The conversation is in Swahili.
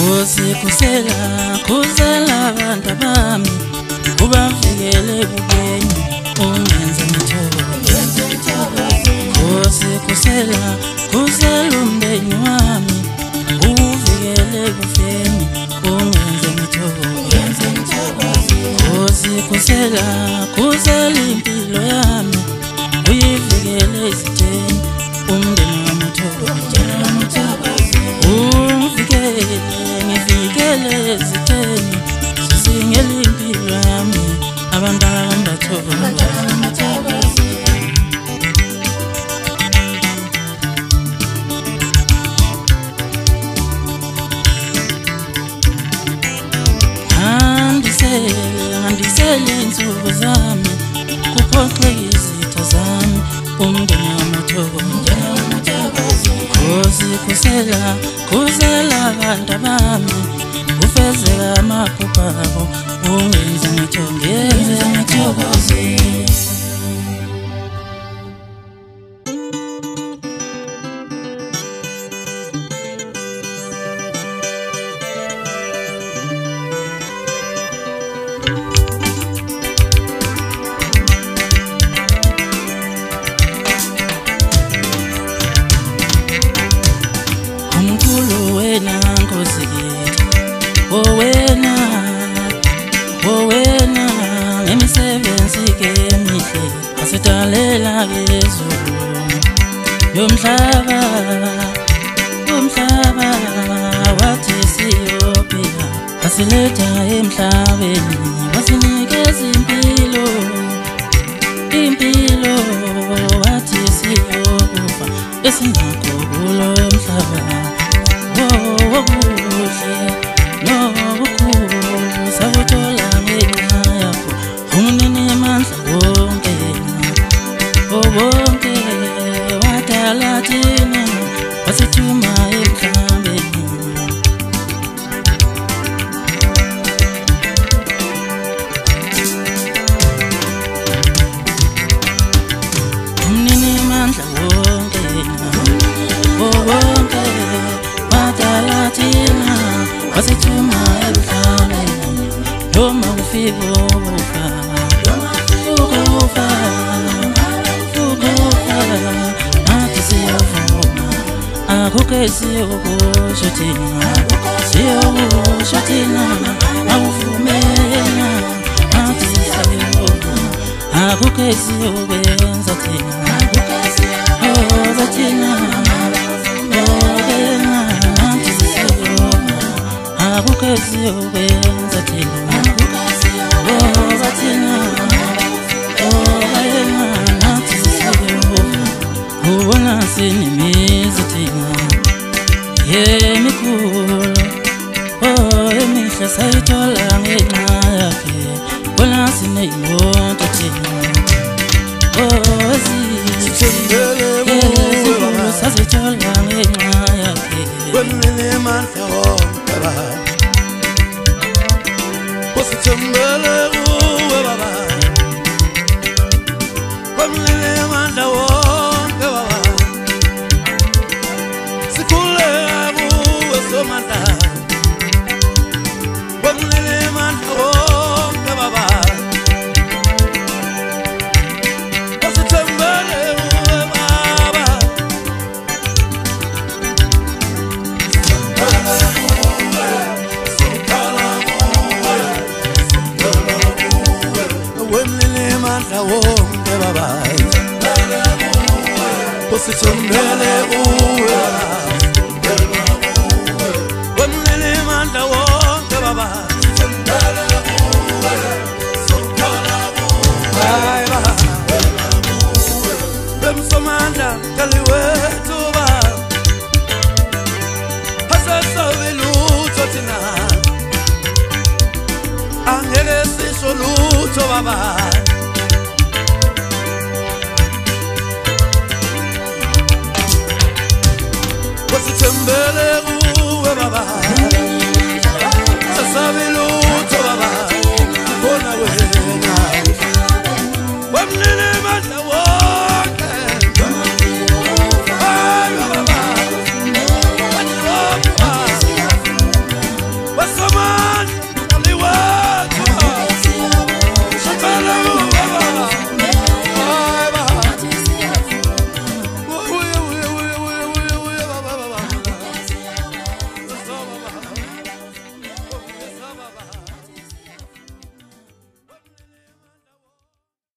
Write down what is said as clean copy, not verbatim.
Kusela abantu bami ubavikele bubenyi ungenze ngithokoze kusela umndeni wami uvikele bufeni ungenze ngithokoze kusela impilo yami uyivikele izitheni umndeni wami ngivikele izitheni sisingele impilo yami abantwana bathokoze Ngandisele insuku zami kuphoxe izitha zami umndeni wamathokoze kusela abantu bami ufezeka amaphupho abo ungenze ngithokoze Owena ngemisebenzi emihle asitalela ngezulu yomhlaba wathi siyophila asiletha emhlabeni wasinikeza impilo wathi siyokufa esingakho kulo mhlaba okuhle nokukhulu sakuthola ngenxa yakho umnini amandla wonke wadala thina wasithuma emhlabeni umnini amandla wonke wadala thina wasithuma emhlabeni noma kufika ukufa nathi siyavuma akukho esiyokusho thina awuvumela nathi siyavuma akukho esiyokwenza thina nathi siyavuma akukho esiyokwenza thina ubona sinimizi thina yemikhulu emihle sayithola ngenxa yakhe bona sineyimoto thina sazithola ngenxa yakhe Usithembele kuwe baba kwamlele amandla wonke baba sikhule kuwe somandla kwamlele amandla wonke baba usithembele kuwe baba amandla wonke baba usithembele kuwe wemlele amandla wonke baba bemsomandla kaliwethu baba asasabe lutho thina angeke sisho lutho baba usithembele kuwe baba